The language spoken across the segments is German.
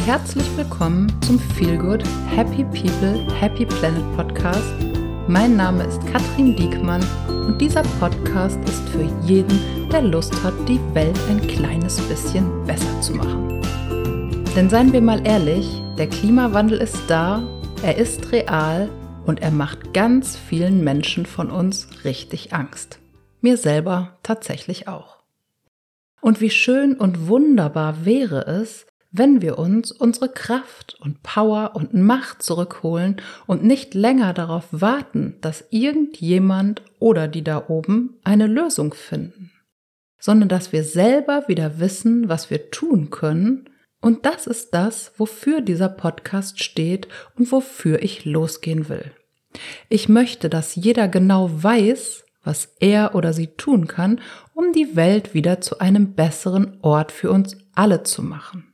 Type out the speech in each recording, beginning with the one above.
herzlich willkommen zum Feel Good Happy People Happy Planet Podcast. Mein Name ist Katrin Diekmann und dieser Podcast ist für jeden, der Lust hat, die Welt ein kleines bisschen besser zu machen. Denn seien wir mal ehrlich, der Klimawandel ist da, er ist real und er macht ganz vielen Menschen von uns richtig Angst. Mir selber tatsächlich auch. Und wie schön und wunderbar wäre es, wenn wir uns unsere Kraft und Power und Macht zurückholen und nicht länger darauf warten, dass irgendjemand oder die da oben eine Lösung finden, sondern dass wir selber wieder wissen, was wir tun können. Und das ist das, wofür dieser Podcast steht und wofür ich losgehen will. Ich möchte, dass jeder genau weiß, was er oder sie tun kann, um die Welt wieder zu einem besseren Ort für uns alle zu machen.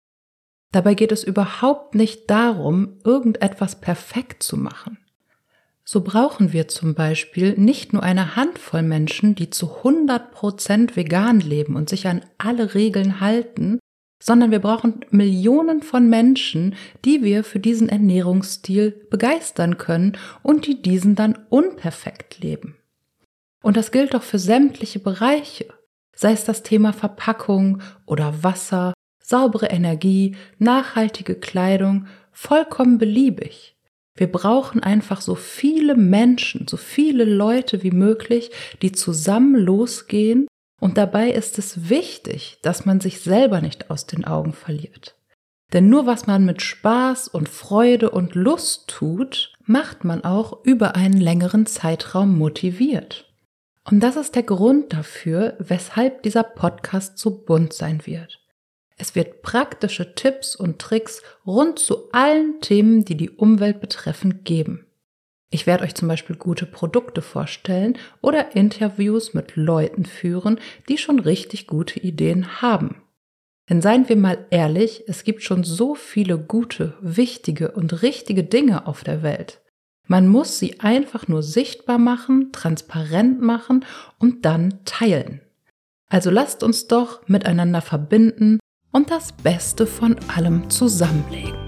Dabei geht es überhaupt nicht darum, irgendetwas perfekt zu machen. So brauchen wir zum Beispiel nicht nur eine Handvoll Menschen, die zu 100% vegan leben und sich an alle Regeln halten, sondern wir brauchen Millionen von Menschen, die wir für diesen Ernährungsstil begeistern können und die diesen dann unperfekt leben. Und das gilt doch für sämtliche Bereiche, sei es das Thema Verpackung oder Wasser, saubere Energie, nachhaltige Kleidung, vollkommen beliebig. Wir brauchen einfach so viele Menschen, so viele Leute wie möglich, die zusammen losgehen, und dabei ist es wichtig, dass man sich selber nicht aus den Augen verliert. Denn nur was man mit Spaß und Freude und Lust tut, macht man auch über einen längeren Zeitraum motiviert. Und das ist der Grund dafür, weshalb dieser Podcast so bunt sein wird. Es wird praktische Tipps und Tricks rund zu allen Themen, die die Umwelt betreffen, geben. Ich werde euch zum Beispiel gute Produkte vorstellen oder Interviews mit Leuten führen, die schon richtig gute Ideen haben. Denn seien wir mal ehrlich, es gibt schon so viele gute, wichtige und richtige Dinge auf der Welt. Man muss sie einfach nur sichtbar machen, transparent machen und dann teilen. Also lasst uns doch miteinander verbinden und das Beste von allem zusammenlegen.